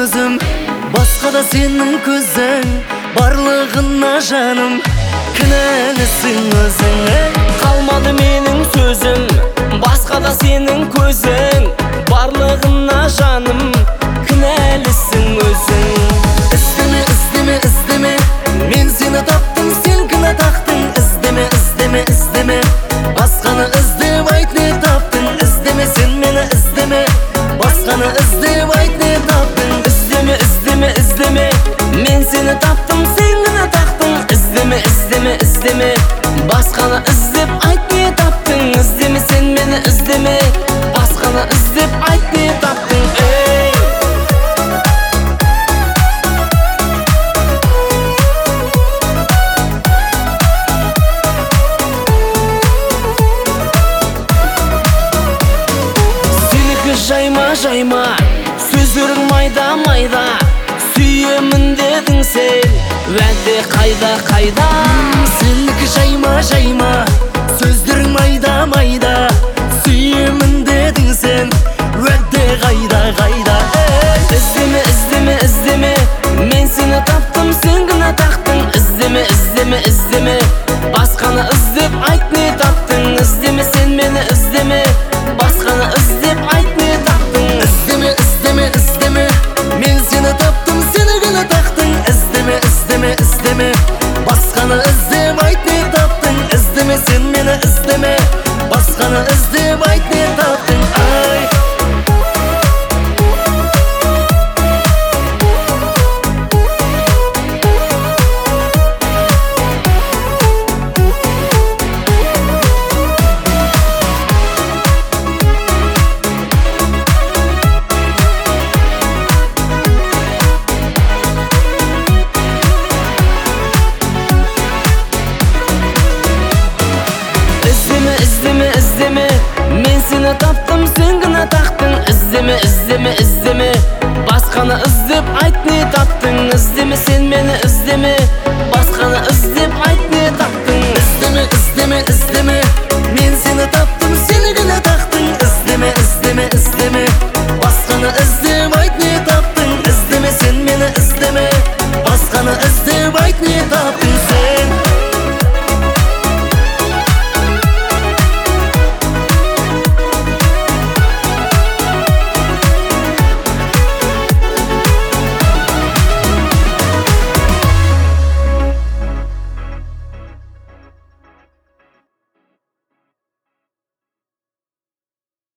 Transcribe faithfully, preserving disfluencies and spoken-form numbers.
өзім, басқада сенің көзің, барлығына жаным, кінәлісің өзің. Қалмады менің сөзім, басқада сенің көзің, барлығына жаным, кінәлісің өзің. Іздеме, іздеме, іздеме, мен сені таптым, сен кінә тақтың. Іздеме, іздеме, іздеме, басқаны іздеп айт не таптың. Іздеме, сен мені іздеме, басқаны іздеп айт не таптың. Іздеме, іздеме, іздеме, мен сені таптым, сен кінә тақтың. Іздеме, іздеме, іздеме, басқаны іздеп айт не таптың. Іздеме, сен мені іздеме, басқаны іздеп айт не таптың. Ей! Жайма, жайма, сөздерің майда, майда, сүйемін дедің сен, уәде қайда, қайда. Сенікі жайма, жайма, сөздерің майда, майда, сүйемін дедің сен, уәде қайда, қайда. Іздеме, іздеме, іздеме, мен сені таптым, сен кінә тақтың. Іздеме, іздеме, іздеме, басқаны іздеп айт не таптың. Іздеме, сен мені іздеме, басқаны іздеп айт не таптың. Іздеме, іздеме, іздеме, мен сені таптым, сені кінә тақтың. Іздеме, іздеме, іздеме, басқаны іздеп айт не таптың. Іздеме, сен мені іздеме, басқаны іздеп айт не таптың. Ай! Іздеме, іздеме, мен сені таптым, сен кінә тақтың. Іздеме, іздеме, іздеме, басқаны іздеп